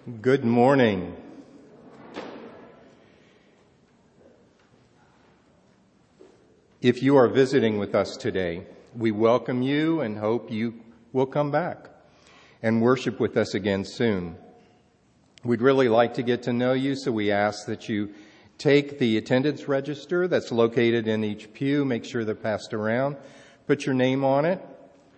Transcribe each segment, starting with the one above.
Good morning. If you are visiting with us today, we welcome you and hope you will come back and worship with us again soon. We'd really like to get to know you, so we ask that you take the attendance register that's located in each pew, make sure they're passed around, put your name on it.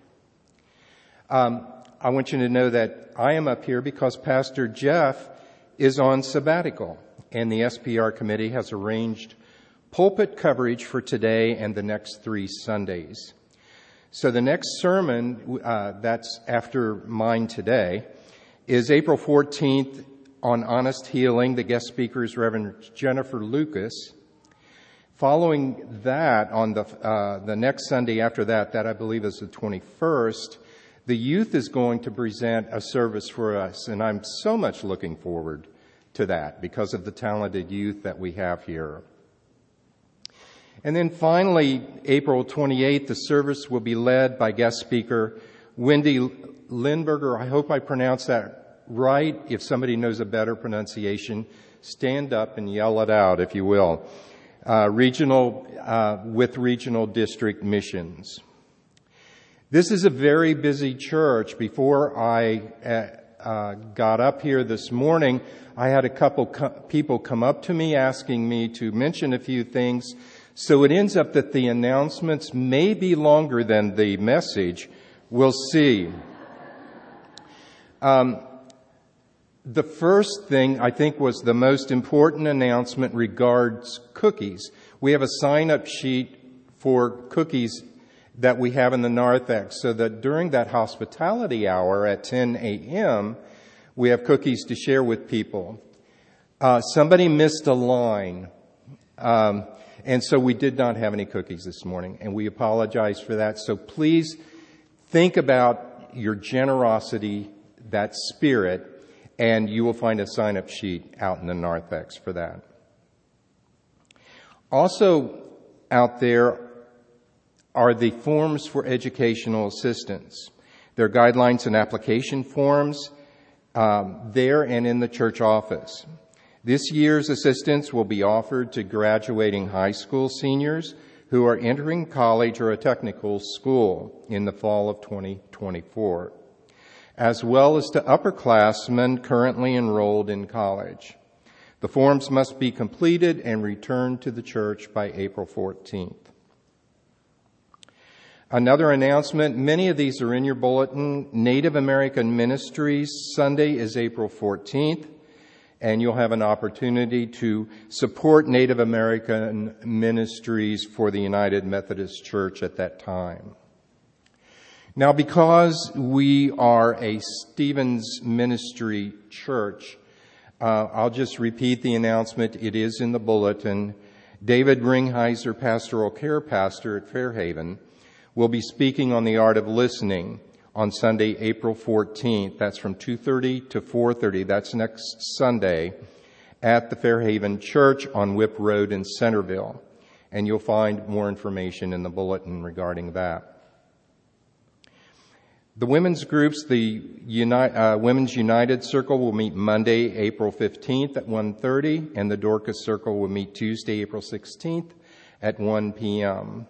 I want you to know that I am up here because Pastor Jeff is on sabbatical, and the SPR committee has arranged pulpit coverage for today and the next 3 Sundays. So the next sermon, that's after mine today, is April 14th on Honest Healing. The guest speaker is Reverend Jennifer Lucas. Following that, on the next Sunday after that I believe is the 21st, the youth is going to present a service for us, and I'm so much looking forward to that because of the talented youth that we have here. And then finally, April 28th, the service will be led by guest speaker Wendy Lindberger. I hope I pronounced that right. If somebody knows a better pronunciation, stand up and yell it out, if you will. With regional district missions. This is a very busy church. Before I got up here this morning, I had a couple people come up to me asking me to mention a few things. So it ends up that the announcements may be longer than the message. We'll see. The first thing I think was the most important announcement regards cookies. We have a sign-up sheet for cookies that we have in the narthex, so that during that hospitality hour at 10 a.m., we have cookies to share with people. Somebody missed a line, and so we did not have any cookies this morning, and we apologize for that. So please think about your generosity, that spirit, and you will find a sign-up sheet out in the narthex for that. Also out there are the forms for educational assistance. There are guidelines and application forms there and in the church office. This year's assistance will be offered to graduating high school seniors who are entering college or a technical school in the fall of 2024, as well as to upperclassmen currently enrolled in college. The forms must be completed and returned to the church by April 14th. Another announcement, many of these are in your bulletin. Native American Ministries Sunday is April 14th, and you'll have an opportunity to support Native American ministries for the United Methodist Church at that time. Now, because we are a Stevens Ministry church, I'll just repeat the announcement. It is in the bulletin. David Ringheiser, pastoral care pastor at Fairhaven, will be speaking on the art of listening on Sunday, April 14th. That's from 2:30 to 4:30. That's next Sunday at the Fairhaven Church on Whip Road in Centerville. And you'll find more information in the bulletin regarding that. The women's groups, the Women's United Circle will meet Monday, April 15th at 1:30, and the Dorcas Circle will meet Tuesday, April 16th at 1 p.m.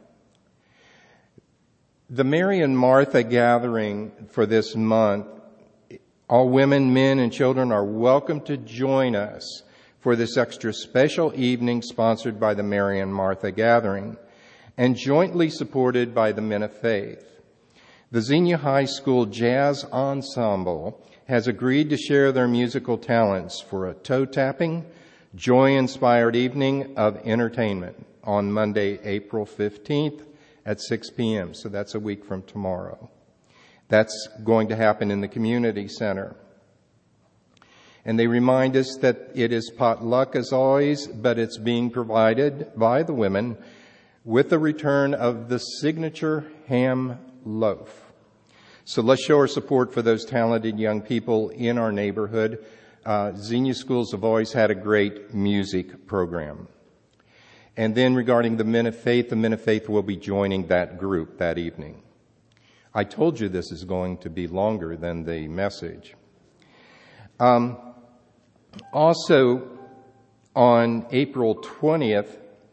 The Mary and Martha gathering for this month, all women, men, and children are welcome to join us for this extra special evening sponsored by the Mary and Martha gathering and jointly supported by the Men of Faith. The Xenia High School Jazz Ensemble has agreed to share their musical talents for a toe-tapping, joy-inspired evening of entertainment on Monday, April 15th at 6 p.m. So that's a week from tomorrow. That's going to happen in the community center. And they remind us that it is potluck as always, but it's being provided by the women with the return of the signature ham loaf. So let's show our support for those talented young people in our neighborhood. Xenia schools have always had a great music program. And then regarding the Men of Faith will be joining that group that evening. I told you this is going to be longer than the message. Also, on April 20th,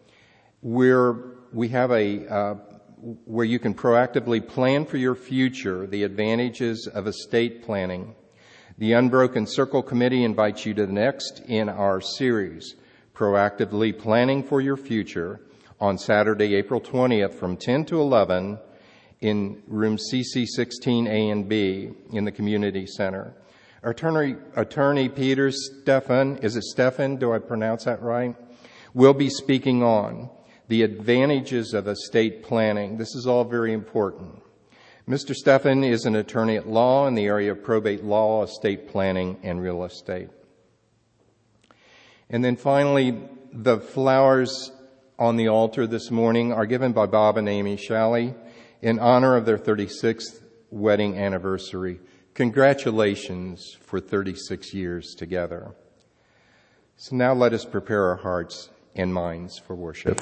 we have where you can proactively plan for your future, the advantages of estate planning. The Unbroken Circle Committee invites you to the next in our series, Proactively Planning for Your Future, on Saturday, April 20th from 10 to 11 in room CC 16A and B in the Community Center. Attorney Peter Stephan, is it Stephan? Do I pronounce that right? Will be speaking on the advantages of estate planning. This is all very important. Mr. Stephan is an attorney at law in the area of probate law, estate planning, and real estate. And then finally, the flowers on the altar this morning are given by Bob and Amy Shalley in honor of their 36th wedding anniversary. Congratulations for 36 years together. So now let us prepare our hearts and minds for worship.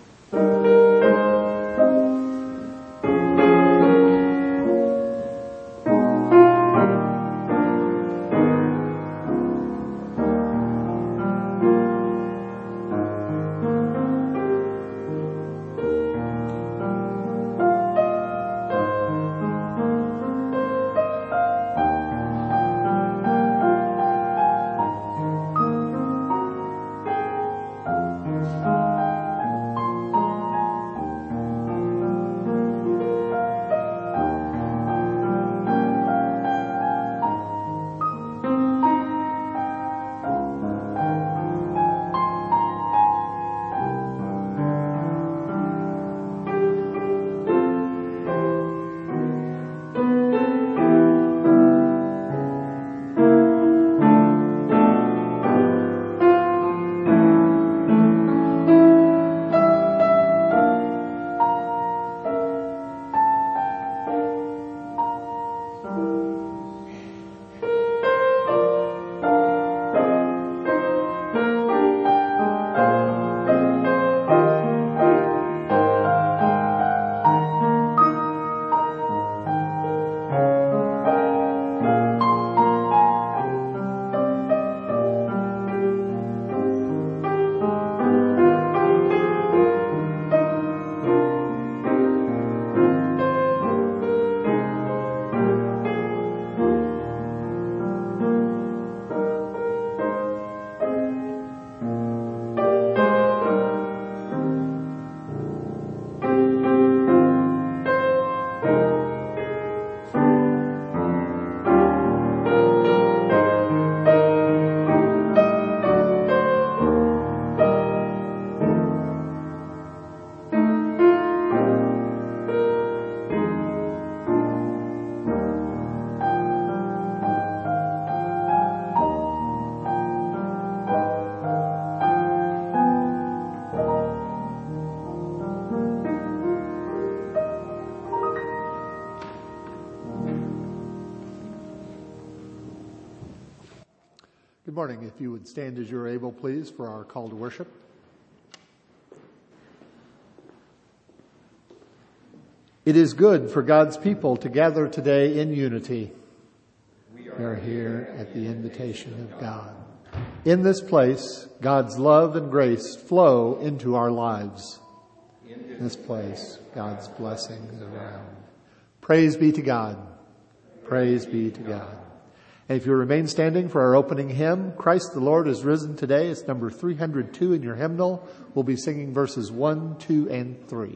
Good morning. If you would stand as you're able, please, for our call to worship. It is good for God's people to gather today in unity. We are here at the invitation of God. In this place, God's love and grace flow into our lives. In this place, God's blessings around. Praise be to God. Praise be to God. And if you remain standing for our opening hymn, Christ the Lord is risen today. It's number 302 in your hymnal. We'll be singing verses 1, 2, and 3.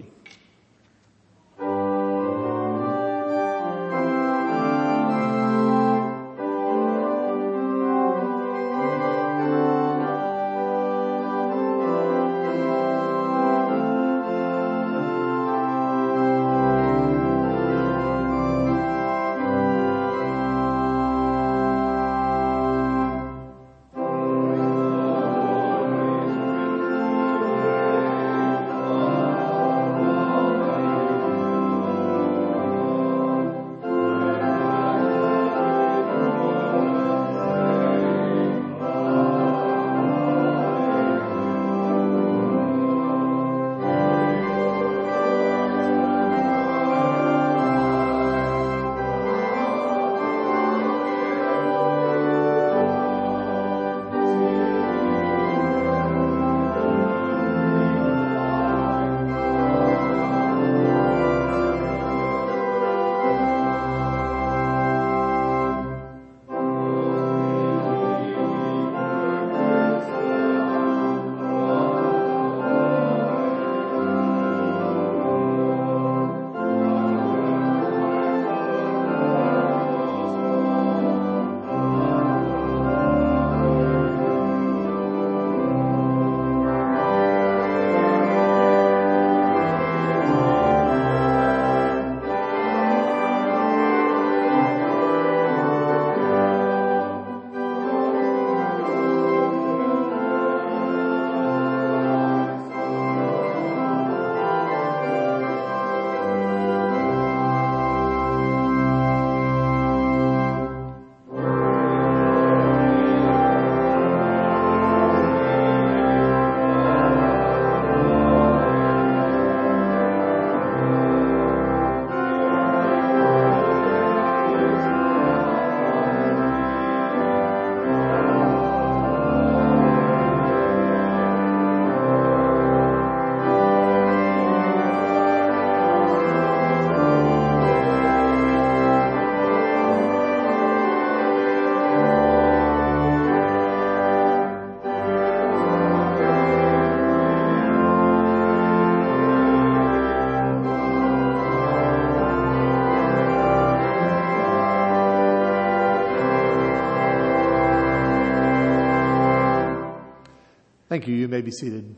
Thank you. You may be seated.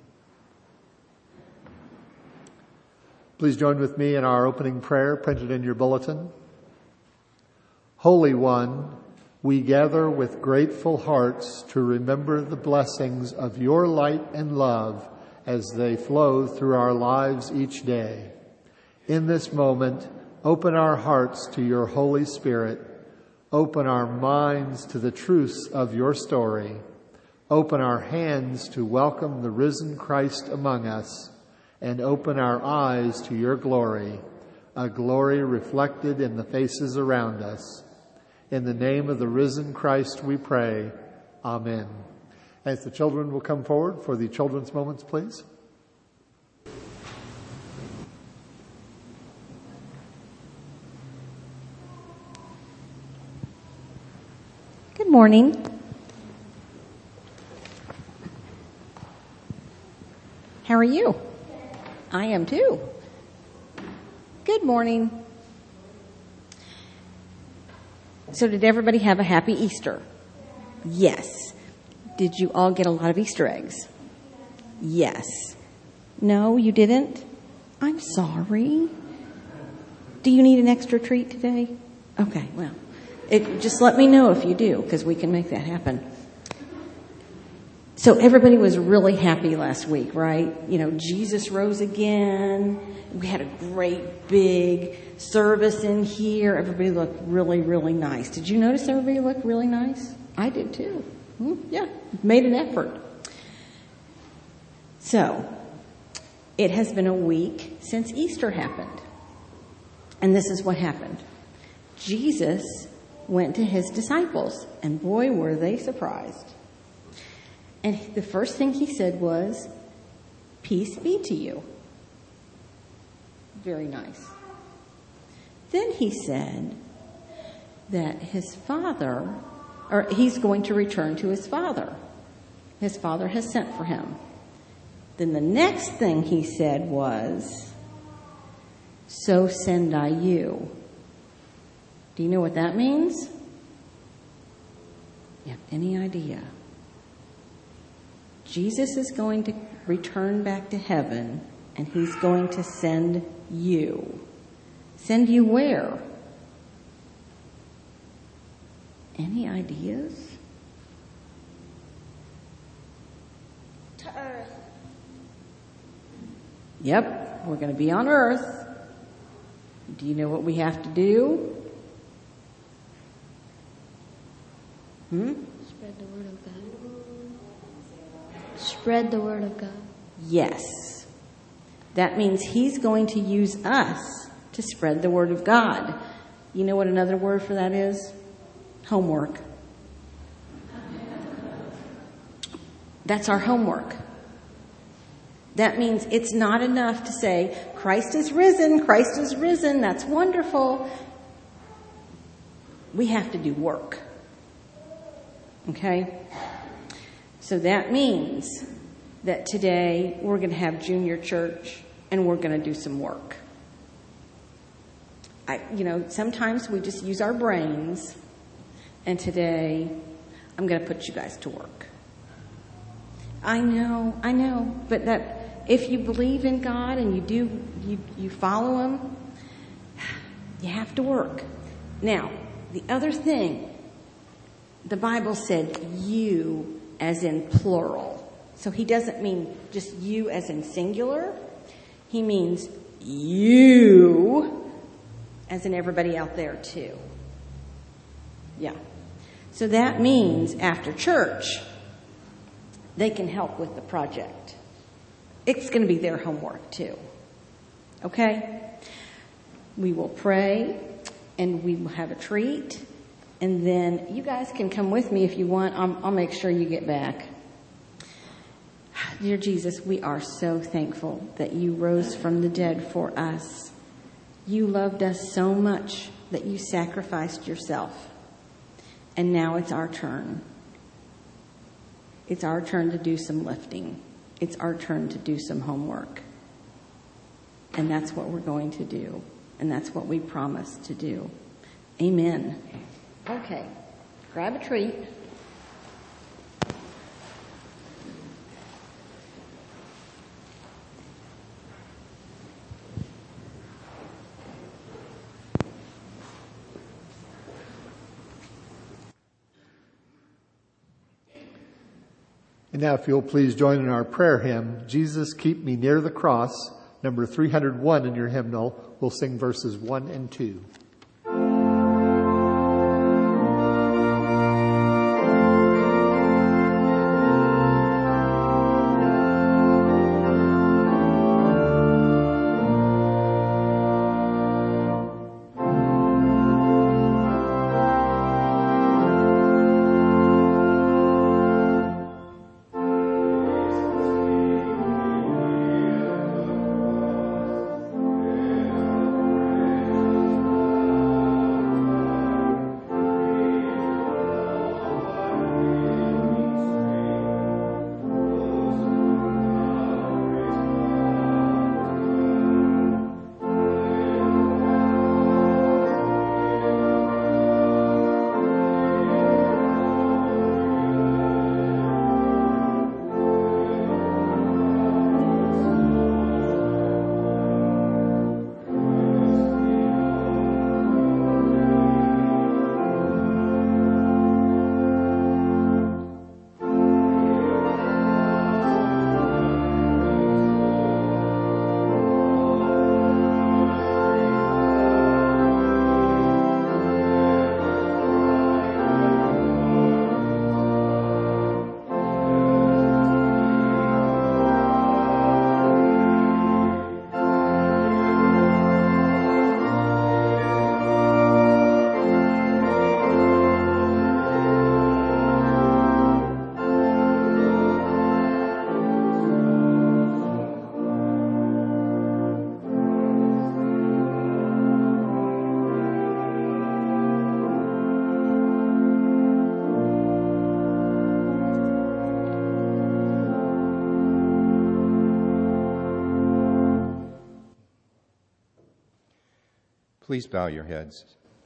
Please join with me in our opening prayer printed in your bulletin. Holy One, we gather with grateful hearts to remember the blessings of your light and love as they flow through our lives each day. In this moment, open our hearts to your Holy Spirit. Open our minds to the truths of your story. Open our hands to welcome the risen Christ among us. And open our eyes to your glory, a glory reflected in the faces around us. In the name of the risen Christ we pray. Amen. As the children will come forward for the children's moments, please. Good morning. How are you? I am too. Good morning. So did everybody have a happy Easter? Yes. Did you all get a lot of Easter eggs? Yes. No, you didn't? I'm sorry. Do you need an extra treat today? Okay, well, just let me know if you do, because we can make that happen. So everybody was really happy last week, right? You know, Jesus rose again. We had a great big service in here. Everybody looked really, really nice. Did you notice everybody looked really nice? I did too. Yeah, made an effort. So, it has been a week since Easter happened. And this is what happened. Jesus went to his disciples, and boy, were they surprised. And the first thing he said was, "Peace be to you." Very nice. Then he said that his father, or he's going to return to his father. His father has sent for him. Then the next thing he said was, "So send I you." Do you know what that means? You have any idea? Jesus is going to return back to heaven, and he's going to send you. Send you where? Any ideas? To earth. Yep, we're going to be on earth. Do you know what we have to do? Spread the word of God. Spread the word of God. Yes. That means he's going to use us to spread the word of God. You know what another word for that is? Homework. That's our homework. That means it's not enough to say, Christ is risen, Christ is risen, that's wonderful. We have to do work. Okay? So that means that today we're going to have junior church and we're going to do some work. Sometimes we just use our brains, and today I'm going to put you guys to work. I know, but that if you believe in God and you follow him, you have to work. Now, the other thing, the Bible said you as in plural. So he doesn't mean just you as in singular. He means you as in everybody out there too. Yeah. So that means after church, they can help with the project. It's going to be their homework too. Okay? We will pray and we will have a treat. And then you guys can come with me if you want. I'll make sure you get back. Dear Jesus, we are so thankful that you rose from the dead for us. You loved us so much that you sacrificed yourself. And now it's our turn. It's our turn to do some lifting. It's our turn to do some homework. And that's what we're going to do. And that's what we promise to do. Amen. Okay. Grab a treat. And now if you'll please join in our prayer hymn, Jesus Keep Me Near the Cross, number 301 in your hymnal. We'll sing verses 1 and 2. Please bow your heads.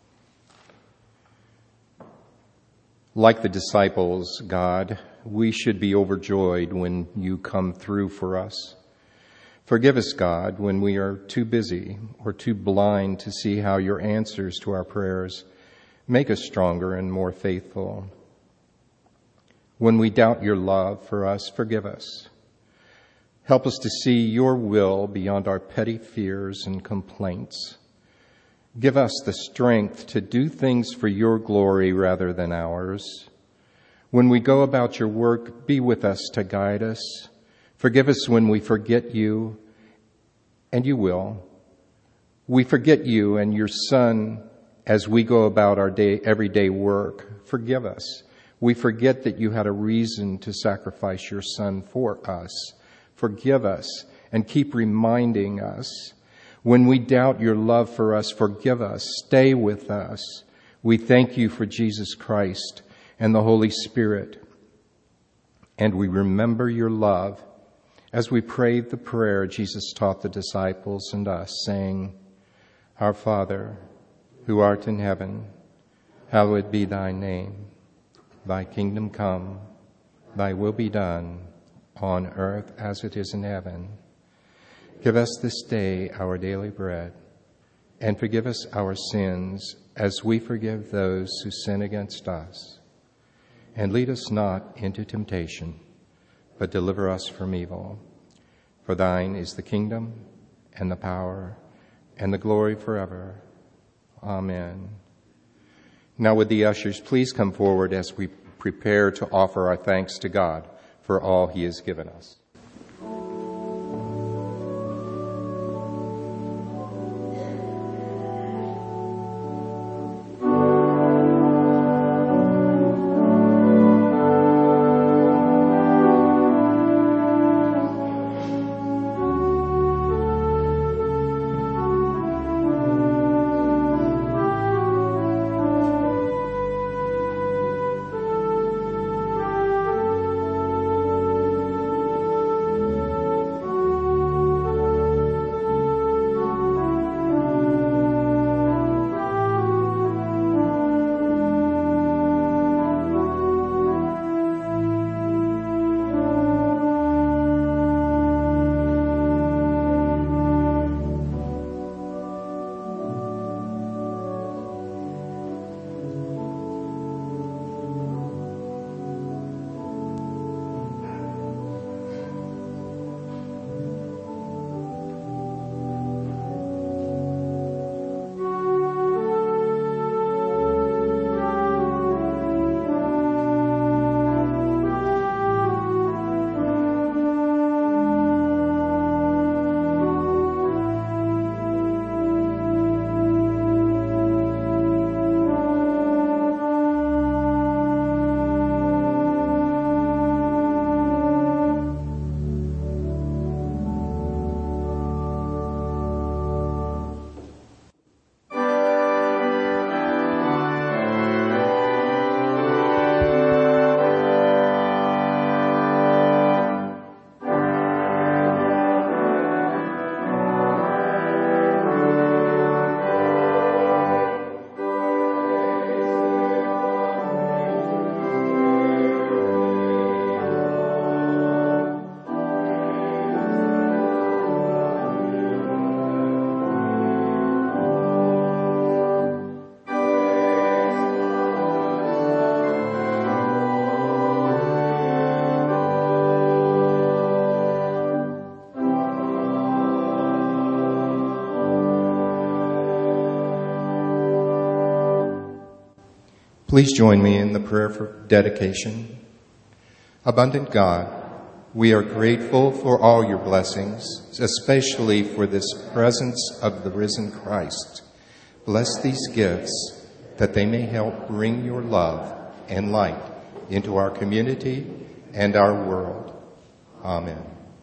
Like the disciples, God, we should be overjoyed when you come through for us. Forgive us, God, when we are too busy or too blind to see how your answers to our prayers make us stronger and more faithful. When we doubt your love for us, forgive us. Help us to see your will beyond our petty fears and complaints. Give us the strength to do things for your glory rather than ours. When we go about your work, be with us to guide us. Forgive us when we forget you, and you will. We forget you and your Son as we go about our everyday work. Forgive us. We forget that you had a reason to sacrifice your Son for us. Forgive us and keep reminding us. When we doubt your love for us, forgive us. Stay with us. We thank you for Jesus Christ and the Holy Spirit. And we remember your love as we pray the prayer Jesus taught the disciples and us, saying, Our Father, who art in heaven, hallowed be thy name. Thy kingdom come, thy will be done, on earth as it is in heaven. Give us this day our daily bread, and forgive us our sins as we forgive those who sin against us. And lead us not into temptation, but deliver us from evil. For thine is the kingdom, and the power, and the glory forever. Amen. Now would the ushers please come forward as we prepare to offer our thanks to God for all he has given us. Please join me in the prayer for dedication. Abundant God, we are grateful for all your blessings, especially for this presence of the risen Christ. Bless these gifts that they may help bring your love and light into our community and our world. Amen.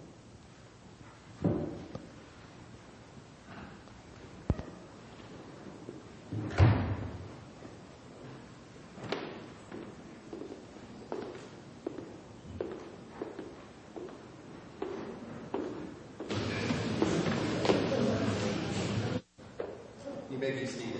You may be seated.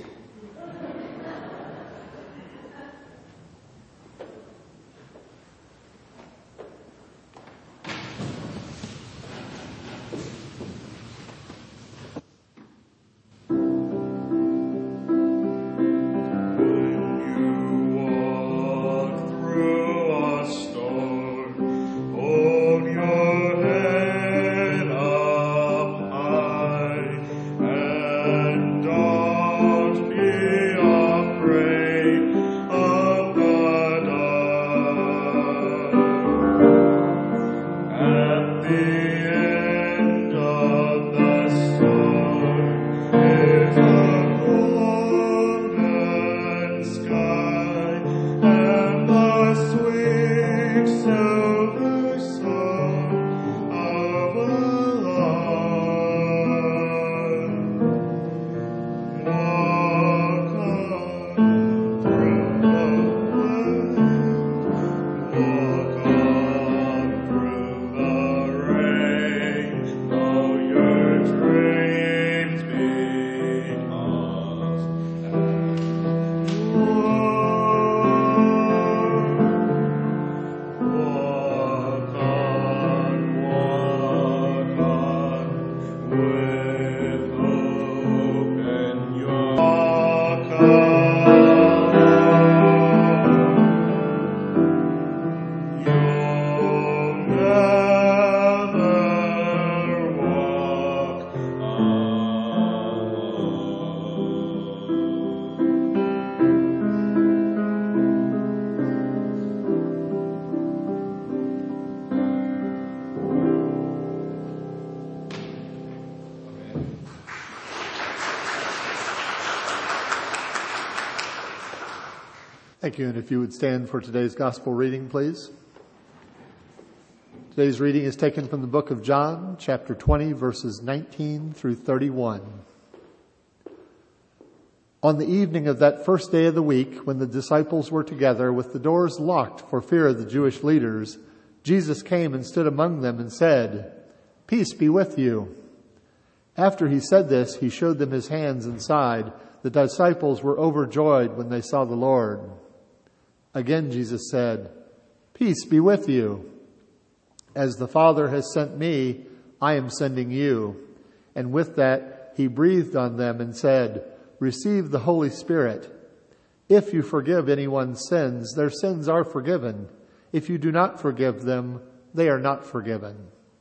Thank you, and if you would stand for today's gospel reading, please. Today's reading is taken from the book of John, chapter 20, verses 19 through 31. On the evening of that first day of the week, when the disciples were together with the doors locked for fear of the Jewish leaders, Jesus came and stood among them and said, "Peace be with you." After he said this, he showed them his hands and side. The disciples were overjoyed when they saw the Lord. Again Jesus said, "Peace be with you. As the Father has sent me, I am sending you." And with that, he breathed on them and said, "Receive the Holy Spirit. If you forgive anyone's sins, their sins are forgiven. If you do not forgive them, they are not forgiven."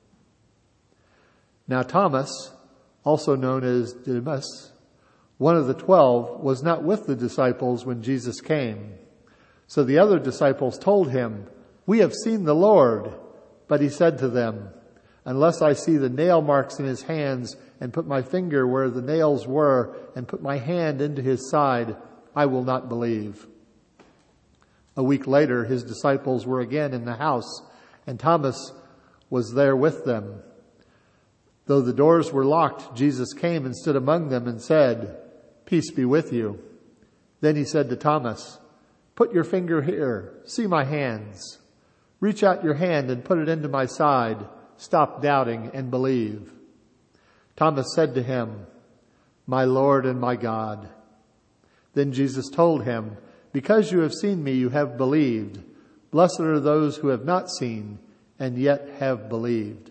Now Thomas, also known as Didymus, one of the 12, was not with the disciples when Jesus came. So the other disciples told him, "We have seen the Lord." But he said to them, "Unless I see the nail marks in his hands and put my finger where the nails were and put my hand into his side, I will not believe." A week later, his disciples were again in the house, and Thomas was there with them. Though the doors were locked, Jesus came and stood among them and said, "Peace be with you." Then he said to Thomas, "Put your finger here. See my hands. Reach out your hand and put it into my side. Stop doubting and believe." Thomas said to him, "My Lord and my God." Then Jesus told him, "Because you have seen me, you have believed. Blessed are those who have not seen and yet have believed."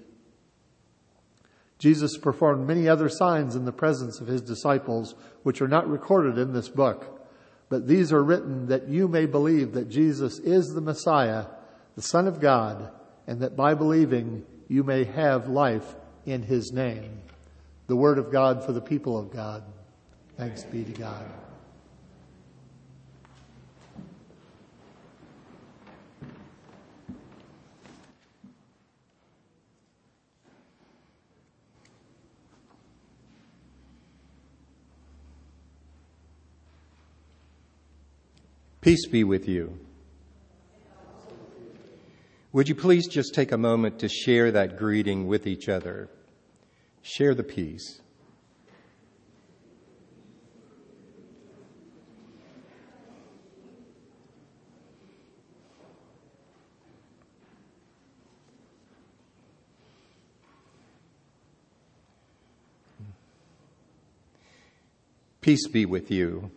Jesus performed many other signs in the presence of his disciples, which are not recorded in this book. But these are written that you may believe that Jesus is the Messiah, the Son of God, and that by believing you may have life in his name. The word of God for the people of God. Thanks be to God. Peace be with you. Would you please just take a moment to share that greeting with each other? Share the peace. Peace be with you.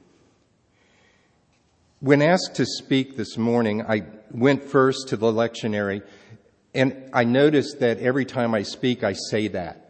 When asked to speak this morning, I went first to the lectionary, and I noticed that every time I speak, I say that.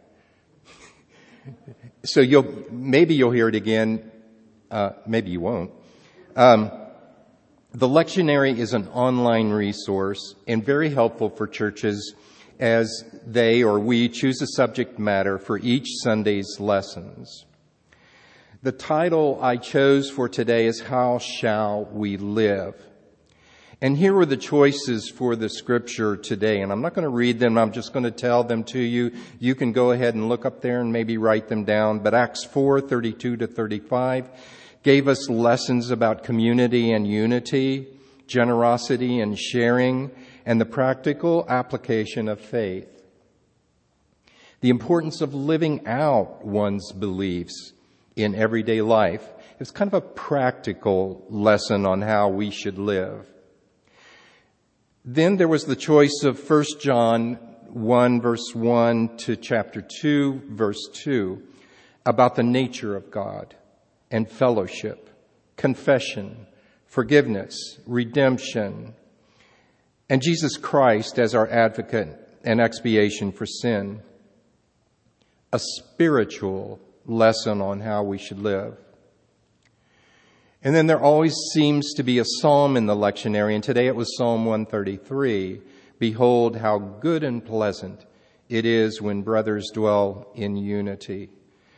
So maybe you'll hear it again, maybe you won't. The lectionary is an online resource and very helpful for churches as they or we choose a subject matter for each Sunday's lessons. The title I chose for today is How Shall We Live? And here were the choices for the scripture today. And I'm not going to read them. I'm just going to tell them to you. You can go ahead and look up there and maybe write them down. But Acts 4:32-35 gave us lessons about community and unity, generosity and sharing, and the practical application of faith. The importance of living out one's beliefs in everyday life. It's kind of a practical lesson on how we should live. Then there was the choice of 1 John 1 verse 1 to chapter 2 verse 2 about the nature of God and fellowship, confession, forgiveness, redemption, and Jesus Christ as our advocate and expiation for sin. A spiritual lesson on how we should live. And then there always seems to be a psalm in the lectionary, and today it was Psalm 133. Behold, how good and pleasant it is when brothers dwell in unity.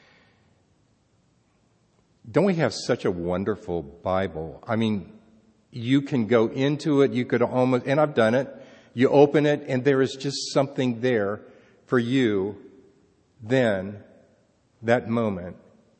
Don't we have such a wonderful Bible? I mean, you can go into it, you could almost, and I've done it, you open it, and there is just something there for you then, that moment.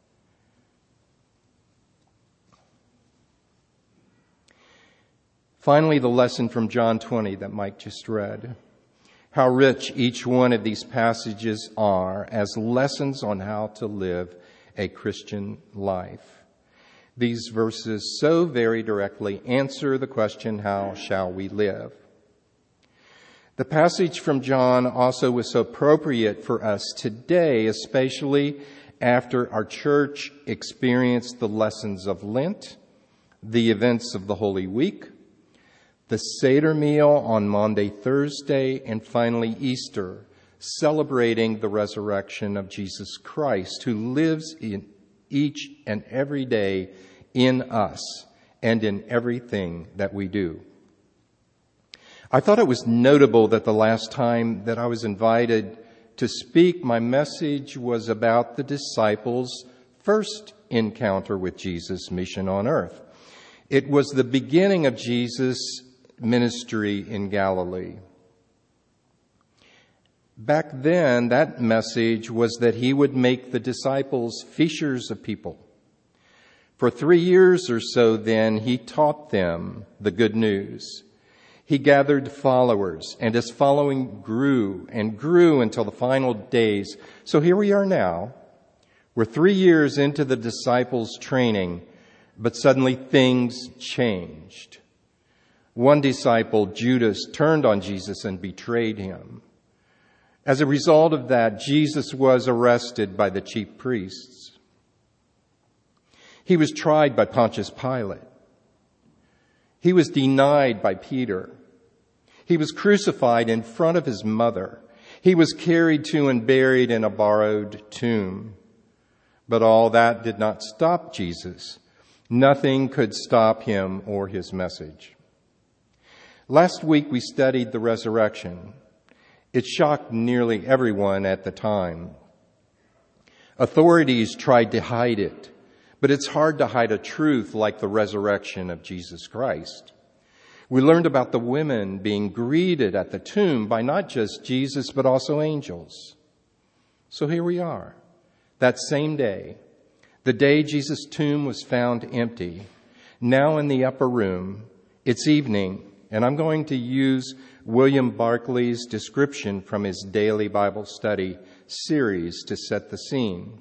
Finally, the lesson from John 20 that Mike just read. How rich each one of these passages are as lessons on how to live a Christian life. These verses so very directly answer the question, how shall we live? The passage from John also was so appropriate for us today, especially after our church experienced the lessons of Lent, the events of the Holy Week, the Seder meal on Maundy, Thursday, and finally Easter, celebrating the resurrection of Jesus Christ, who lives in each and every day in us and in everything that we do. I thought it was notable that the last time that I was invited to speak, my message was about the disciples' first encounter with Jesus' mission on earth. It was the beginning of Jesus' ministry in Galilee. Back then, that message was that he would make the disciples fishers of people. For 3 years or so then, he taught them the good news. He gathered followers, and his following grew and grew until the final days. So here we are now. We're 3 years into the disciples' training, but suddenly things changed. One disciple, Judas, turned on Jesus and betrayed him. As a result of that, Jesus was arrested by the chief priests. He was tried by Pontius Pilate. He was denied by Peter. He was crucified in front of his mother. He was carried to and buried in a borrowed tomb. But all that did not stop Jesus. Nothing could stop him or his message. Last week we studied the resurrection. It shocked nearly everyone at the time. Authorities tried to hide it, but it's hard to hide a truth like the resurrection of Jesus Christ. We learned about the women being greeted at the tomb by not just Jesus, but also angels. So here we are, that same day, the day Jesus' tomb was found empty. Now in the upper room, it's evening, and I'm going to use William Barclay's description from his daily Bible study series to set the scene.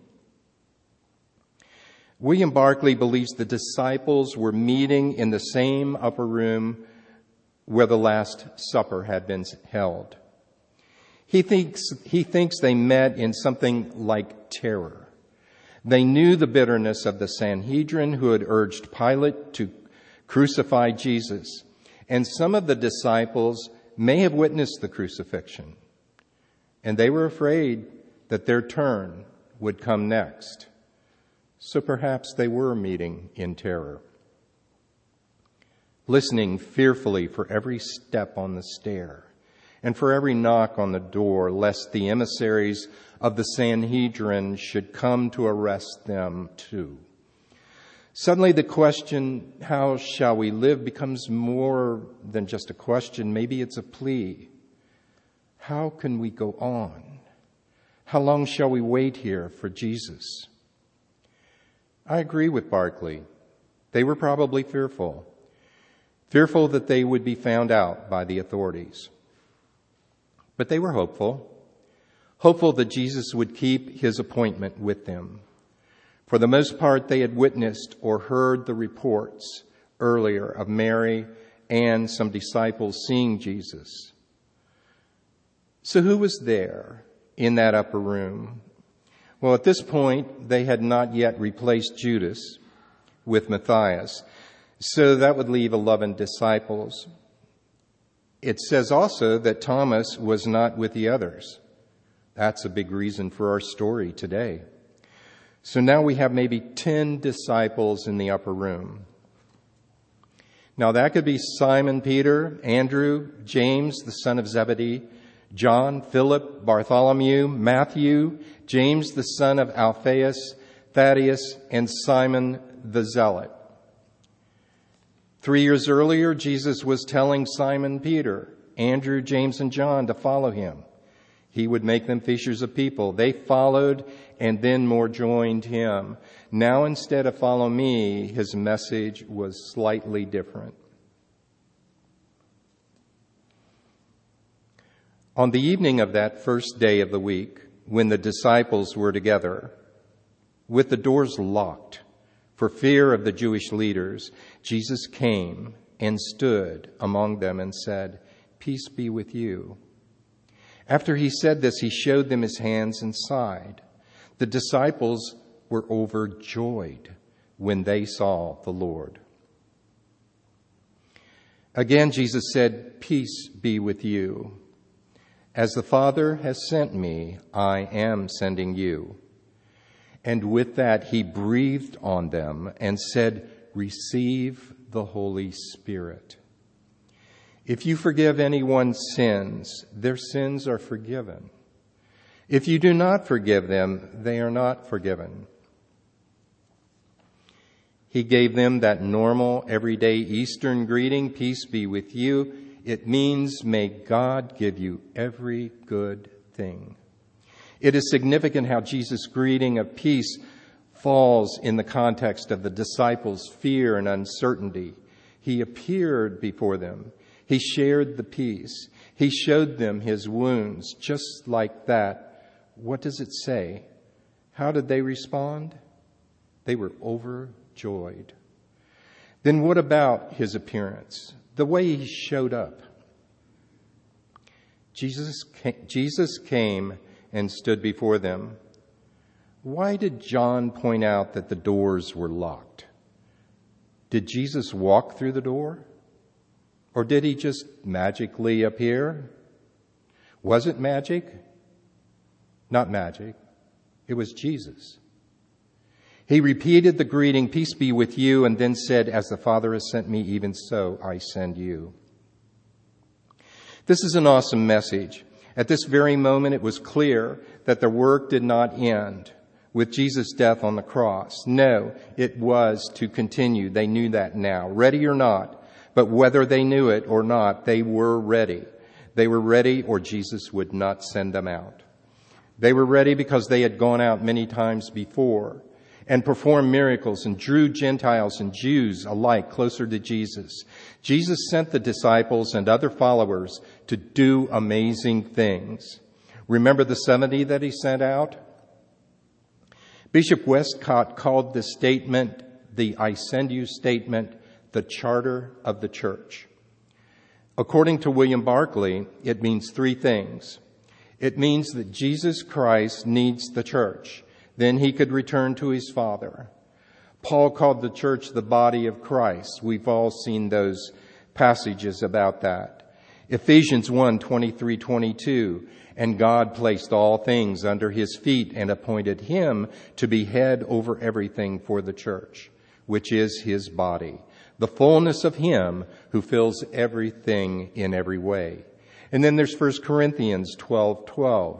William Barclay believes the disciples were meeting in the same upper room where the Last Supper had been held. He thinks they met in something like terror. They knew the bitterness of the Sanhedrin who had urged Pilate to crucify Jesus, and some of the disciples may have witnessed the crucifixion, and they were afraid that their turn would come next. So perhaps they were meeting in terror, listening fearfully for every step on the stair and for every knock on the door, lest the emissaries of the Sanhedrin should come to arrest them too. Suddenly the question, how shall we live, becomes more than just a question. Maybe it's a plea. How can we go on? How long shall we wait here for Jesus? I agree with Barclay. They were probably fearful that they would be found out by the authorities. But they were hopeful that Jesus would keep his appointment with them. For the most part, they had witnessed or heard the reports earlier of Mary and some disciples seeing Jesus. So who was there in that upper room? Well, at this point, they had not yet replaced Judas with Matthias. So that would leave 11 disciples. It says also that Thomas was not with the others. That's a big reason for our story today. So now we have maybe 10 disciples in the upper room. Now that could be Simon Peter, Andrew, James, the son of Zebedee, John, Philip, Bartholomew, Matthew, James, the son of Alphaeus, Thaddeus, and Simon the Zealot. 3 years earlier, Jesus was telling Simon Peter, Andrew, James, and John to follow him. He would make them fishers of people. They followed, and then more joined him. Now, instead of follow me, his message was slightly different. On the evening of that first day of the week, when the disciples were together, with the doors locked for fear of the Jewish leaders, Jesus came and stood among them and said, "Peace be with you." After he said this, he showed them his hands and side. The disciples were overjoyed when they saw the Lord. Again, Jesus said, "Peace be with you. As the Father has sent me, I am sending you." And with that, he breathed on them and said, "Receive the Holy Spirit. If you forgive anyone's sins, their sins are forgiven. If you do not forgive them, they are not forgiven." He gave them that normal, everyday Eastern greeting, "Peace be with you." It means, may God give you every good thing. It is significant how Jesus' greeting of peace falls in the context of the disciples' fear and uncertainty. He appeared before them. He shared the peace. He showed them his wounds. Just like that, what does it say? How did they respond? They were overjoyed. Then what about his appearance? The way he showed up. Jesus came and stood before them. Why did John point out that the doors were locked? Did Jesus walk through the door? Or did he just magically appear? Was it magic? Not magic. It was Jesus. He repeated the greeting, "Peace be with you," and then said, "As the Father has sent me, even so I send you." This is an awesome message. At this very moment, it was clear that the work did not end with Jesus' death on the cross. No, it was to continue. They knew that now, ready or not. But whether they knew it or not, they were ready. They were ready, or Jesus would not send them out. They were ready because they had gone out many times before. and performed miracles and drew Gentiles and Jews alike closer to Jesus. Jesus sent the disciples and other followers to do amazing things. Remember the 70 that he sent out? Bishop Westcott called this statement, the I send you statement, the charter of the church. According to William Barclay, it means three things. It means that Jesus Christ needs the church. Then he could return to his Father. Paul called the church the body of Christ. We've all seen those passages about that. Ephesians 1:23-22, and God placed all things under his feet and appointed him to be head over everything for the church, which is his body, the fullness of him who fills everything in every way. And then there's 1 Corinthians 12:12.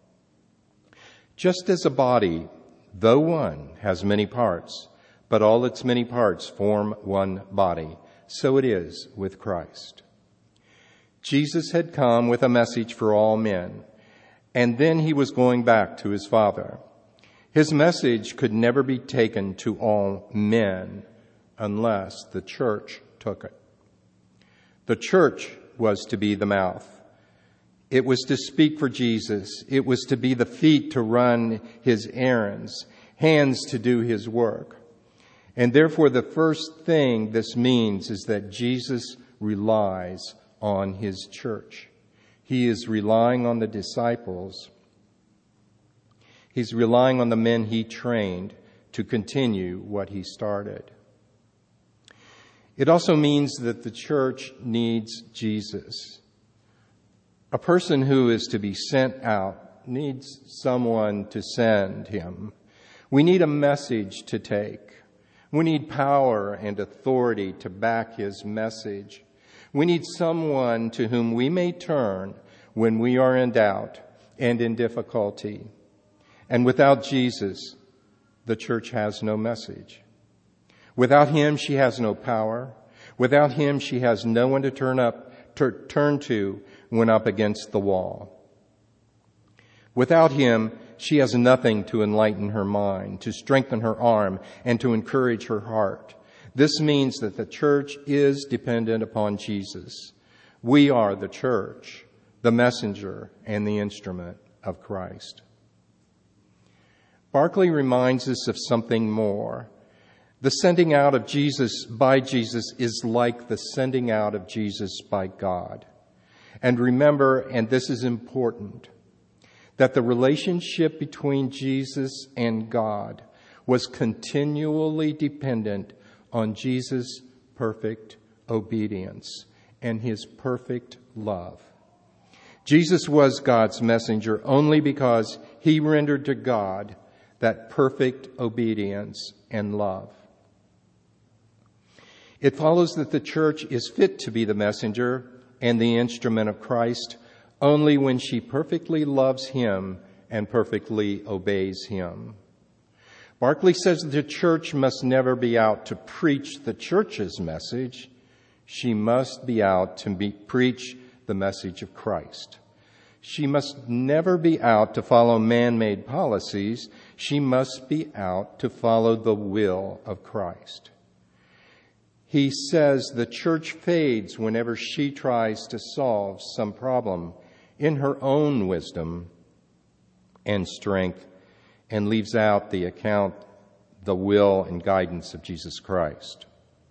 Just as a body, though one, has many parts, but all its many parts form one body, so it is with Christ. Jesus had come with a message for all men, and then he was going back to his Father. His message could never be taken to all men unless the church took it. The church was to be the mouth. It was to speak for Jesus. It was to be the feet to run his errands, hands to do his work. And therefore, the first thing this means is that Jesus relies on his church. He is relying on the disciples. He's relying on the men he trained to continue what he started. It also means that the church needs Jesus. A person who is to be sent out needs someone to send him. We need a message to take. We need power and authority to back his message. We need someone to whom we may turn when we are in doubt and in difficulty. And without Jesus, the church has no message. Without him, she has no power. Without him, she has no one to turn to when up against the wall. Without him, she has nothing to enlighten her mind, to strengthen her arm, and to encourage her heart. This means that the church is dependent upon Jesus. We are the church, the messenger, and the instrument of Christ. Barclay reminds us of something more. The sending out of Jesus by Jesus is like the sending out of Jesus by God. And remember, and this is important, that the relationship between Jesus and God was continually dependent on Jesus' perfect obedience and his perfect love. Jesus was God's messenger only because he rendered to God that perfect obedience and love. It follows that the church is fit to be the messenger and the instrument of Christ only when she perfectly loves him and perfectly obeys him. Barclay says the church must never be out to preach the church's message. She must be out to preach the message of Christ. She must never be out to follow man-made policies. She must be out to follow the will of Christ. He says the church fades whenever she tries to solve some problem in her own wisdom and strength and leaves out the account, the will and guidance of Jesus Christ.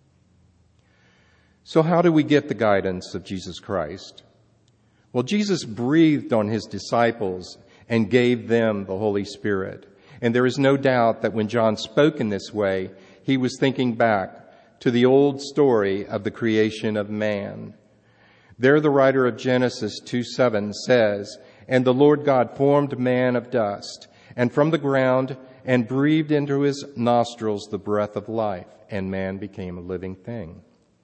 So how do we get the guidance of Jesus Christ? Well, Jesus breathed on his disciples and gave them the Holy Spirit. And there is no doubt that when John spoke in this way, he was thinking back to the old story of the creation of man. There the writer of Genesis 2:7 says, "And the Lord God formed man of dust, and from the ground, and breathed into his nostrils the breath of life, and man became a living thing."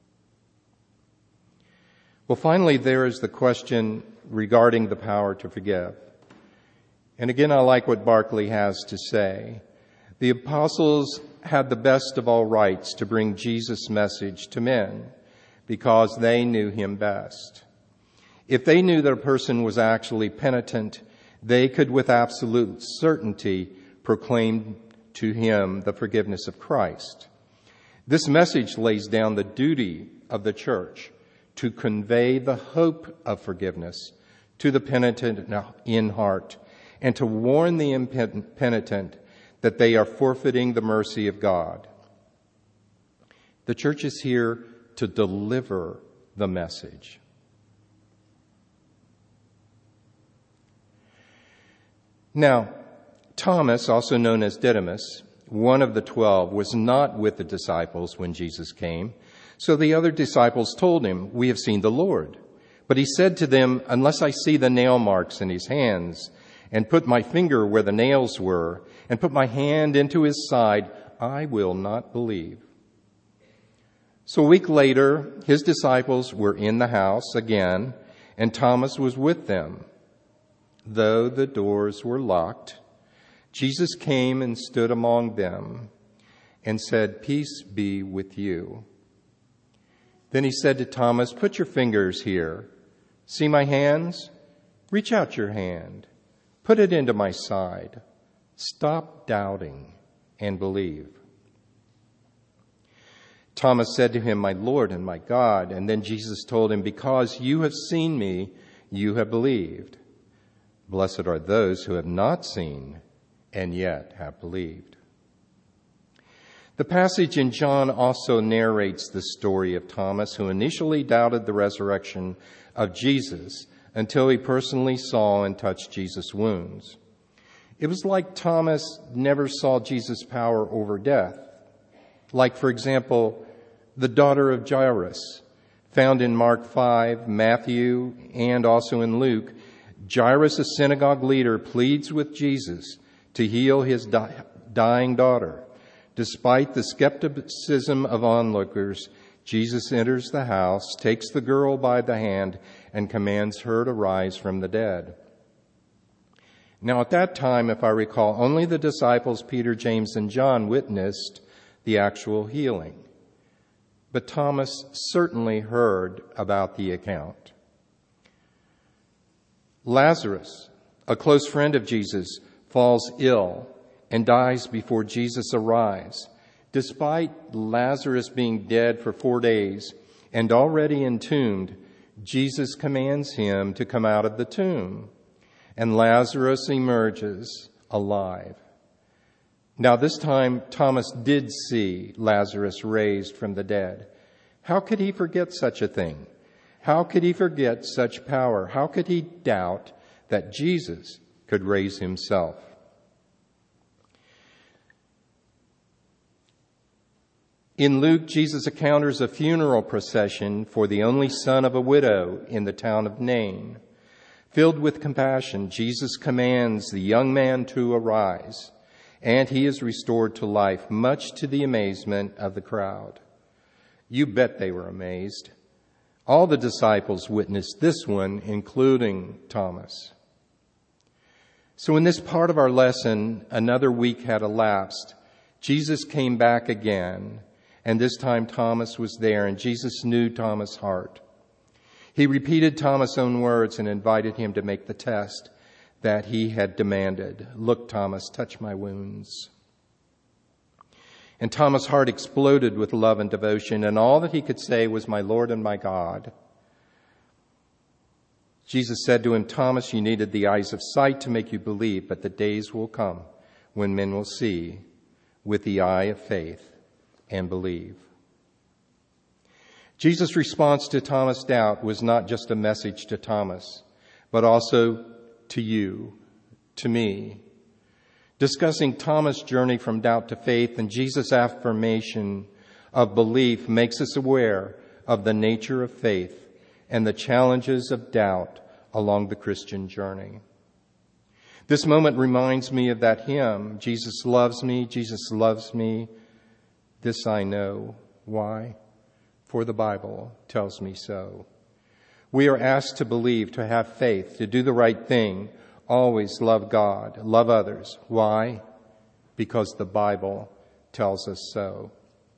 Well, finally, there is the question regarding the power to forgive. And again, I like what Barclay has to say. The apostles had the best of all rights to bring Jesus' message to men because they knew him best. If they knew that a person was actually penitent, they could with absolute certainty proclaim to him the forgiveness of Christ. This message lays down the duty of the church to convey the hope of forgiveness to the penitent in heart and to warn the impenitent that they are forfeiting the mercy of God. The church is here to deliver the message. Now, Thomas, also known as Didymus, one of the 12, was not with the disciples when Jesus came. So the other disciples told him, "We have seen the Lord." But he said to them, "Unless I see the nail marks in his hands and put my finger where the nails were and put my hand into his side, I will not believe." So a week later, his disciples were in the house again, and Thomas was with them. Though the doors were locked, Jesus came and stood among them and said, "Peace be with you." Then he said to Thomas, "Put your fingers here. See my hands? Reach out your hand. Put it into my side. Stop doubting and believe." Thomas said to him, "My Lord and my God." And then Jesus told him, "Because you have seen me, you have believed. Blessed are those who have not seen and yet have believed." The passage in John also narrates the story of Thomas, who initially doubted the resurrection of Jesus until he personally saw and touched Jesus' wounds. It was like Thomas never saw Jesus' power over death. Like, for example, the daughter of Jairus, found in Mark 5, Matthew, and also in Luke. Jairus, a synagogue leader, pleads with Jesus to heal his dying daughter. Despite the skepticism of onlookers, Jesus enters the house, takes the girl by the hand, and commands her to rise from the dead. Now, at that time, if I recall, only the disciples Peter, James, and John witnessed the actual healing. But Thomas certainly heard about the account. Lazarus, a close friend of Jesus, falls ill and dies before Jesus arrives. Despite Lazarus being dead for 4 days and already entombed, Jesus commands him to come out of the tomb, and Lazarus emerges alive. Now, this time, Thomas did see Lazarus raised from the dead. How could he forget such a thing? How could he forget such power? How could he doubt that Jesus could raise himself? In Luke, Jesus encounters a funeral procession for the only son of a widow in the town of Nain. Filled with compassion, Jesus commands the young man to arise, and he is restored to life, much to the amazement of the crowd. You bet they were amazed. All the disciples witnessed this one, including Thomas. So in this part of our lesson, another week had elapsed. Jesus came back again, and this time Thomas was there, and Jesus knew Thomas' heart. He repeated Thomas' own words and invited him to make the test that he had demanded. "Look, Thomas, touch my wounds." And Thomas' heart exploded with love and devotion, and all that he could say was, "My Lord and my God." Jesus said to him, "Thomas, you needed the eyes of sight to make you believe, but the days will come when men will see with the eye of faith and believe." Jesus' response to Thomas' doubt was not just a message to Thomas, but also to you, to me. Discussing Thomas' journey from doubt to faith and Jesus' affirmation of belief makes us aware of the nature of faith and the challenges of doubt along the Christian journey. This moment reminds me of that hymn, "Jesus loves me, Jesus loves me, this I know." Why? For the Bible tells me so. We are asked to believe, to have faith, to do the right thing, always love God, love others. Why? Because the Bible tells us so.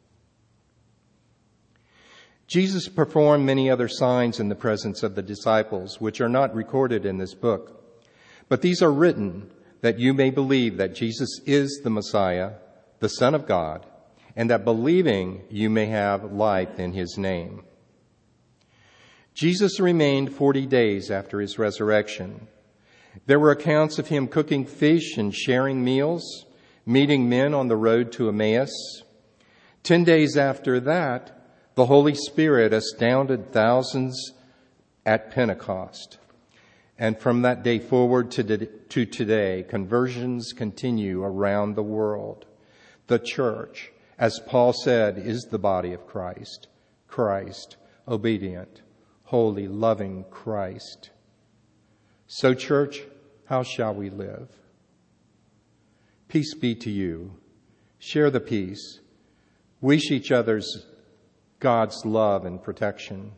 Jesus performed many other signs in the presence of the disciples, which are not recorded in this book. But these are written that you may believe that Jesus is the Messiah, the Son of God, and that believing you may have life in his name. Jesus remained 40 days after his resurrection. There were accounts of him cooking fish and sharing meals, meeting men on the road to Emmaus. 10 days after that, the Holy Spirit astounded thousands at Pentecost. And from that day forward to today, conversions continue around the world. The church, as Paul said, is the body of Christ. Christ, obedient, holy, loving Christ. So, church, how shall we live? Peace be to you. Share the peace. Wish each other's God's love and protection.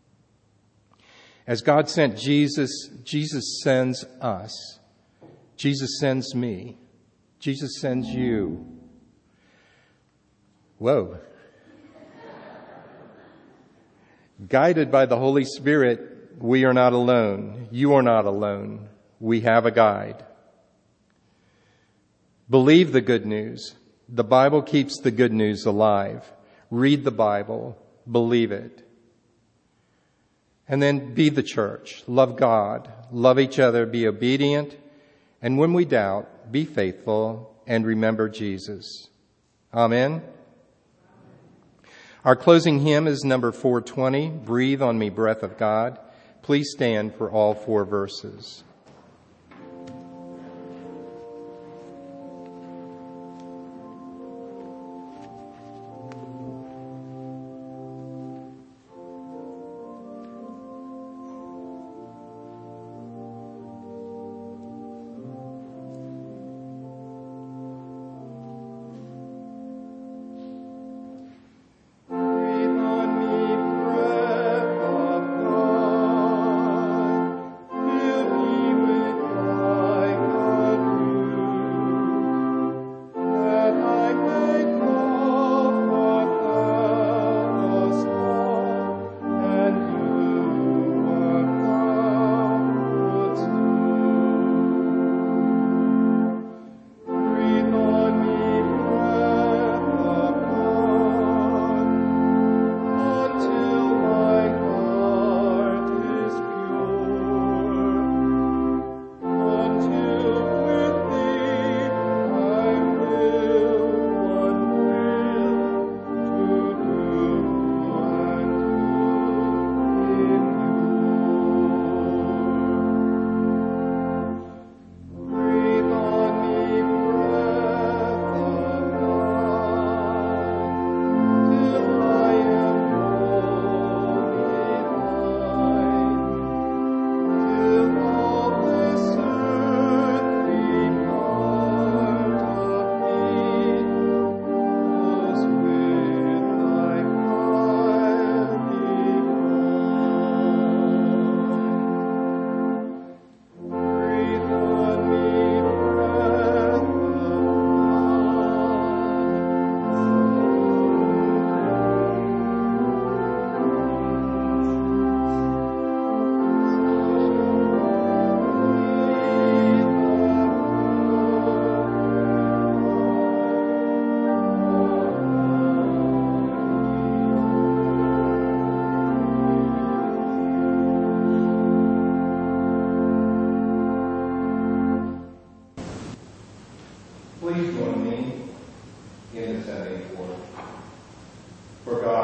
As God sent Jesus, Jesus sends us. Jesus sends me. Jesus sends you. Whoa. Guided by the Holy Spirit, we are not alone. You are not alone. We have a guide. Believe the good news. The Bible keeps the good news alive. Read the Bible. Believe it. And then be the church. Love God. Love each other. Be obedient. And when we doubt, be faithful and remember Jesus. Amen. Our closing hymn is number 420, Breathe on Me, Breath of God. Please stand for all 4 verses. Please join me in the 74. For God